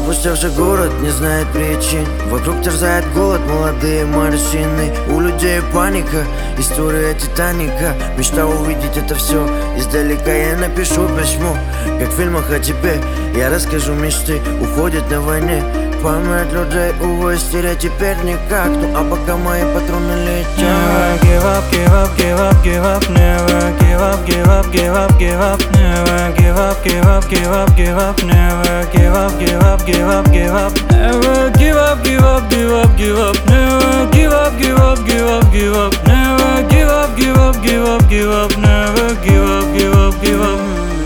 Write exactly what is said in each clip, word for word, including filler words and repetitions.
Опустевший город не знает причин. Вокруг терзает голод, молодые морщины. У людей паника, история Титаника. Мечта увидеть это все издалека. Я напишу письмо, как в фильмах о тебе. Я расскажу мечты, уходят на войне. Память людей, увы, стереть теперь никак. Ну а пока мои патроны летят. Never give up, give up, give up, give up. Never give up, give up, give up, give up. Never give up, give up, give up, give up. Never give up, give up, give up, give up. Never give up, give up, give up, give up. Never give up, give up, give up, give up. Never give up, give up, give up, give up. Never give up, give up, give up.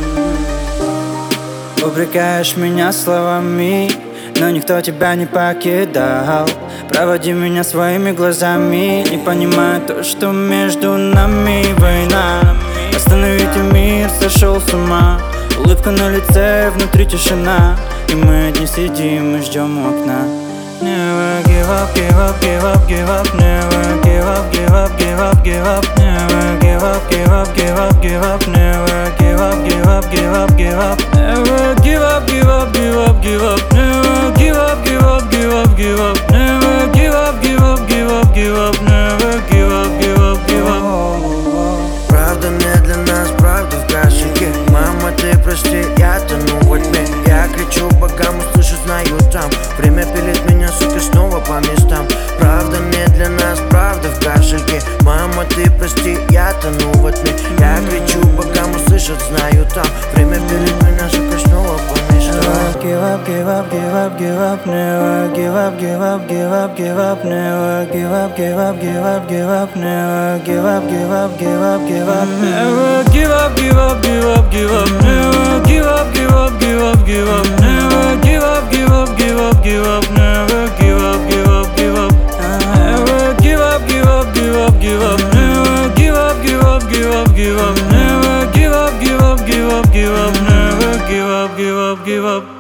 Упрекаешь меня словами, но никто тебя не покидал. Проводи меня своими глазами, не понимая то, что между нами война. Остановите мир, сошел с ума. Улыбка на лице, внутри тишина. И мы одни сидим и ждем у окна. Never give up, give up, give up, give up. Never give up, give up, give up, give up. Never give up, give up, give up, give up. Never give up, give up, give up, give up. Never give up, give up, give up, give up. Never give up, give up, give up, give up. Never give up, give up, give up, give up. Never give up, give up, give up. Правда не для нас, правда в кашике. Мама, ты прости, я тону во тьме. Я кричу богам, услышу, знаю там. Время пилит меня, сука, снова по местам. Правда не для нас, правда в кашельке. Мама, ты прости, я тону во тьме. Я кричу богам, услышат, знаю там. Время пилит меня, сука, снова по местам. Give up, give up, give up, give up. Never give up, give up, give up, give up. Never give up, give up, give up, give up. Never give up, give up, give up, give up. Never give up, give up, give up, give up. Never give up, give up, give up, give up. Never give up, give up, give up, give up. Never give up, give up, give up. Never give up, give up, give up, give up. Never give up, give up, give up, give up. Never give up, give up, give up, give up. Never give up, give up, give up.